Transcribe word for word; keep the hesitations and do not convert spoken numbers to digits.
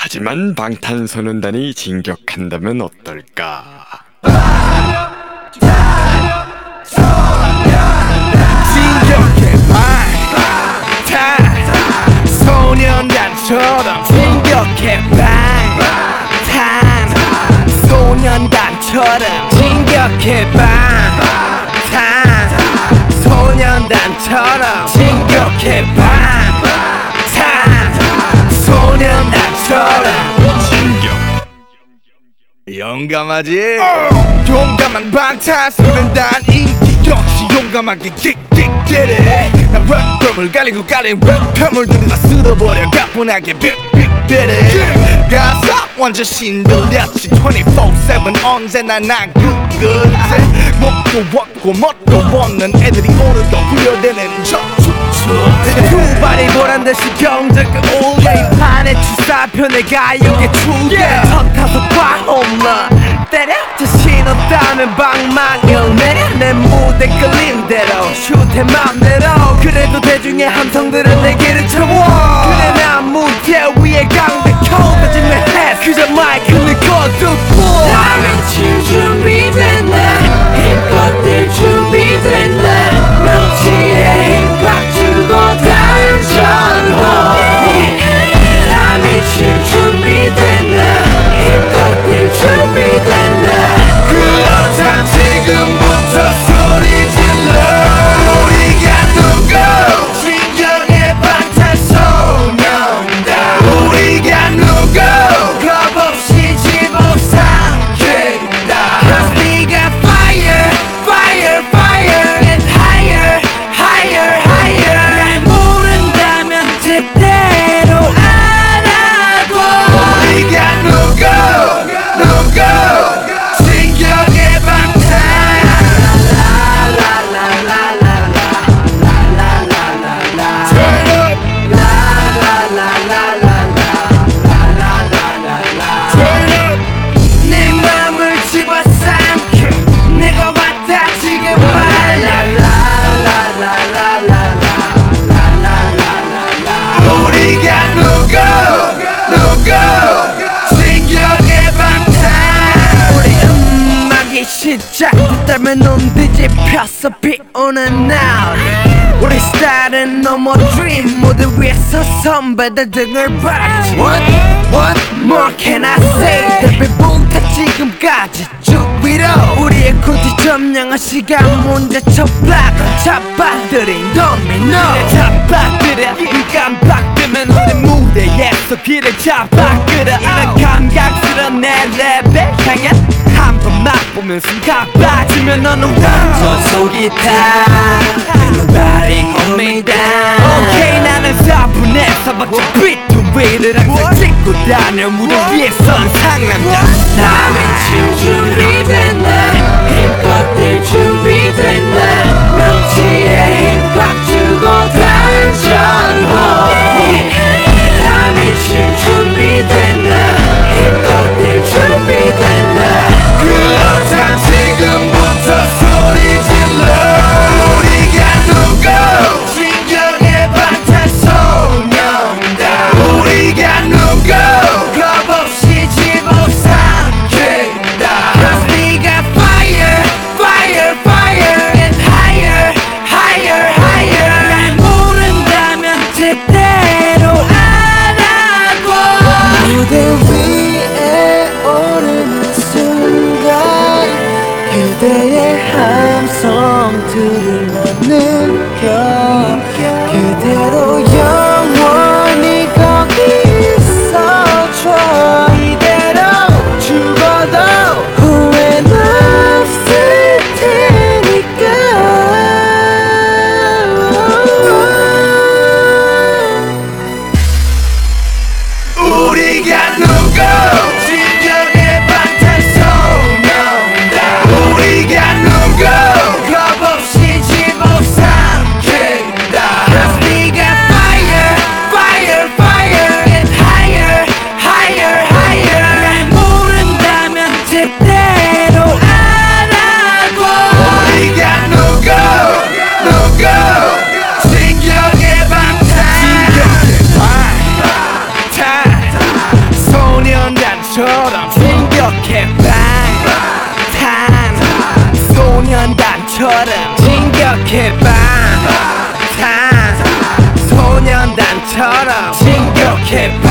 하지만 방탄소년단이 진격한다면 어떨까? 진격해 방탄소년단처럼 진격해 방탄소년단처럼 진격해 방탄소년단처럼 진격해 방탄소년단처럼 진격. 용감하지? 어! 용감한 방탄소년단 인기 역시 용감하게 킥킥대래 난 랩을 갈리고 갈린 랩함을 들이다 쓸어버려 가뿐하게 빅빅대래 가사 완전 신들렸지 이십사 칠 언제나 난 그거지 먹고 먹고 멋도 없는 애들이 오늘도 후려대는 두 발이 보란듯이 경적을 올려 이 판의 주사편에 가요계 추대 첫 타석과 홈런 때려 자신 없다면 방망이를 내려 내 무대 끌린 대로 슛해 맘대로 그래도 대중의 함성들은 내게를 채워 그래 난 무대 위에 강백호 가진 내 햇 그저 마이크를 거두고 다 미칠 준비됐네 힘껏들 준비됐네 명치에 힘팍 주고 단전호 다 미칠 준비됐네 힘껏들 준비됐네 그렇다 지금부터 소리 질러 우리가 누구 진정의 방탄소년단 우리가 누구 겁없이 집어삼킨다 Cause 네가 fire fire fire and higher higher higher 날 모른다면 제대로 알아둬 우리가 누구 누구 진격의 방탄 Turn up Turn up 내 맘을 집어삼켜 내가 왔다 지금 말라 우리가 누구 누구 진격의 방탄 우리 음악이 시작됐다면 눈 뒤집혔어 비 오는 날 우리 스타일은 너무 dream 무대 위에서 선배들 등을 박지 What? What? More can I say 데뷔부터 지금까지 쭉 위로 우리의 굿이 점령한 시간 문제 첫 블락은 잡아들인 도미노 잡아들여 이 깜빡이면 우리 무대에서 길을 잡아끌어 이런 감각스러운 내 랩을 향해 한 번 맛보면 순간 빠지면 너는 완전 속이 타 Nobody hold me down Okay 나는 사분의 사박자 비트 위를 항상 찍고 다녀 무대 위에선 상남자 다 미칠 준비됐네 힘껏들 준비됐네 명치에 힘팍 주고 단전호 다 미칠 준비됐네 힘껏들 준비됐네 그렇다 지금부터 소리 질러 우리가 누구 진정의 방탄소년단 우리가 누구 겁없이 집어삼킨다 Cause 네가 fire fire fire and higher higher higher 날 모른다면 제대로 알아둬 무대 위에 오르는 순간 그대의 함성들을 난 느껴 그대로 영원히 거기 있어줘 이대로 죽어도 후회는 없을 테니까 우리가 누구 진정의 방탄소년단 우리가 누구 겁없이 집어삼킨다 Cause 네가 fire fire fire and higher higher higher 날 모른다면 제대로 알아둬 우리가 누구 누구 진격의 방탄 진격의 방탄 소년단처럼 진격해봐 탄 소년단처럼 진격해봐 탄 소년단처럼 진격해봐